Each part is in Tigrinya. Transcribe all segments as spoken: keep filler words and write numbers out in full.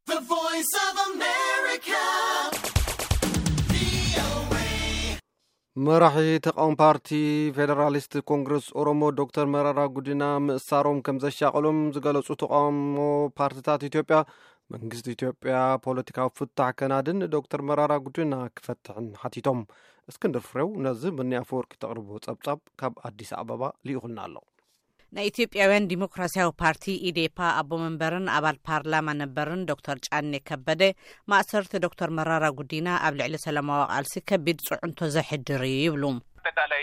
The Voice of America. مراحي تقوم بارتي فيدراليست كونغرس أورومو دكتور مرارا غودينا مأساروم كم زشاقلوم زغلصو تقومو بارتيتات إثيوبيا منغست إثيوبيا بوليتيكاو فتح كنادن دكتور مرارا غودينا كفتحن حتيتوم اسكندر فريو نزم بني أفورك تقربو تصبصب كاب أديس أبابا ليغنا الله ናኢትዮጵያውያን ዲሞክራሲያዊ ፓርቲ ኢዴፓ አቦ መንበርን አባል ፓርላማ ነበርን ዶክተር ጫኔ ከበደ ማእሰርቲ ዶክተር መራራ ጉዲና ኣብ ልዕሊ ሰላማዊ ቃልሲ ከቢድ ጽዑንቶ ዘሕድር ይብሉም አጠቃላይ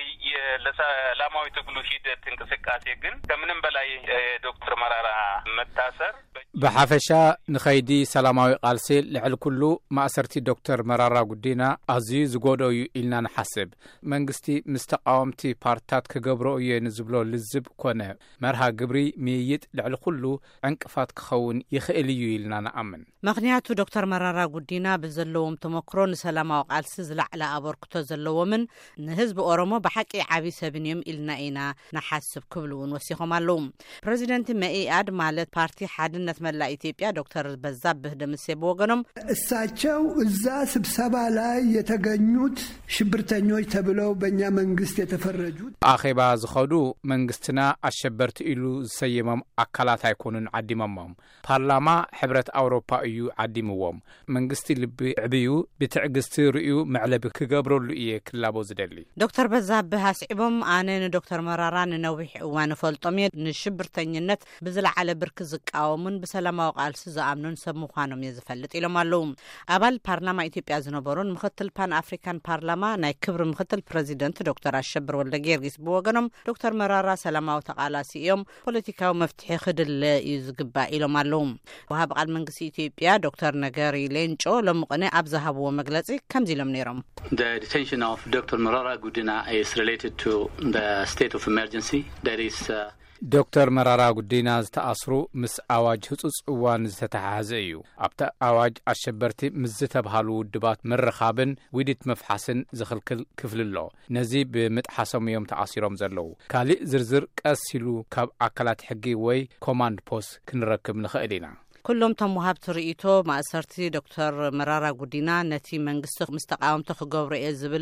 ለሰላማዊ ትግሉ ሂደት እንቅስቃሴ ግን ከምንም በላይ ዶክተር መራራ መታሰር በሐፈሻ ንኸይዲ ሰላማዊ ቃልሲ ልዕል ኩሉ ማእሰርቲ ዶክተር መራራ ጉዲና ኣዝዩ ዝጎደዩ ኢልና ንሓስብ መንግስቲ ምስተቃወምቲ ፓርቲታት ክገብሮ እዩ ንዝብሎ ልዝብ ኮነ መርሃ ግብሪ ሚይጥ ልዕል ኩሉ ዕንቅፋት ክኸውን ይኽእል እዩ ኢልና ንኣምን ምክንያቱ ዶክተር መራራ ጉዲና ብዘለዎም ተመክሮ ንሰላማዊ ቃልሲ ዝለዕለ ኣበርክቶ ዘለዎምን ንህዝቢ ኦሮሞ በሐቂ ዓቢ ሰብንዮም ኢልና ኢና ንሓስብ ክብሉውን ወሲኾም ኣለዉ ፕሬዚደንት መኢአድ ማለት ፓርቲ ሓድነት መላ ኢትዮጵያ ዶክተር በዛብህ ደምሴ በወገኖም እሳቸው እዛ ስብሰባ ላይ የተገኙት ሽብርተኞች ተብለው በእኛ መንግስት የተፈረጁት አኼባ ዝኸዱ መንግስትና አሸበርቲ ኢሉ ዝሰየመም አካላት አይኮኑን ዓዲመሞም ፓርላማ ሕብረት አውሮፓ እዩ ዓዲምዎም መንግስቲ ልቢ ዕብዩ ብትዕግስቲ ርእዩ መዕለብ ክገብረሉ እየ ክላቦ ዝደሊ ዶክተር በዛብህ አስዒቦም ኣነ ንዶክተር መራራ ንነዊሕ እዋን ፈልጦም ንሽብርተኝነት ብዝለዓለ ብርክ ዝቃወሙን ሰላማዊ ቃልሲ ዝኣምኑን ሰብ ምዃኖም የዝፈልጥ ኢሎም ኣለዉ ኣባል ፓርላማ ኢትዮጵያ ዝነበሩን ምክትል ፓን አፍሪካን ፓርላማ ናይ ክብሪ ምክትል ፕሬዚደንት ዶክተር አሸብር ወልደ ጊዮርጊስ ብወገኖም ዶክተር መራራ ሰላማዊ ተቃላሲ እዮም ፖለቲካዊ መፍትሒ ክድለ እዩ ዝግባእ ኢሎም ኣለዉ ወሃብ ቃል መንግስቲ ኢትዮጵያ ዶክተር ነገሪ ሌንጮ ለምቆነ ኣብ ዝሃብዎ መግለጺ ከምዚ ኢሎም ነይሮም The detention of Doctor Marara Gudina is related to the state of emergency that is uh, ዶክተር መራራ ጉዲና ዝተኣስሩ ምስ ኣዋጅ ህጹጽ እዋን ዝተተሓሓዘ እዩ ኣብታ ኣዋጅ ኣሸበርቲ ምስ ዝተብሃሉ ውድባት ምርኻብን ውዲት መፍሓስን ዝኽልክል ክፍል ኣሎ ነዚ ብምጥሓሶም እዮም ተኣሲሮም ዘለዉ ካልእ ዝርዝር ቀስ ኢሉ ካብ ኣካላት ሕጊ ወይ ኮማንድ ፖስት ክንረክብ ንኽእል ኢና ኩሎም ተምሃብ ትርኢቶ ማእሰርቲ ዶክተር መራራ ጉዲና ነቲ መንግስቲ ምስተቃወምቲ ክገብሩ እየ ዝብል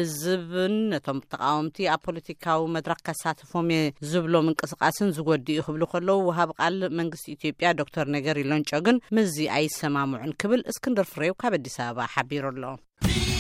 ልዝብን ነቶም ተቃወምቲ ኣብ ፖለቲካዊ መድረክ ከሳትፎም ዝብሎም እንቅስቃስን ዝጎድኡ ይኽብሉ ከለዉ ወሃብ ቃል መንግስቲ ኢትዮጵያ ዶክተር ነገሪ ሌንጮ ግን ምዚ ኣይሰማምዑን ክብል እስክንድር ፍሬው ካብ አዲስ አበባ ሓቢሩ ኣሎ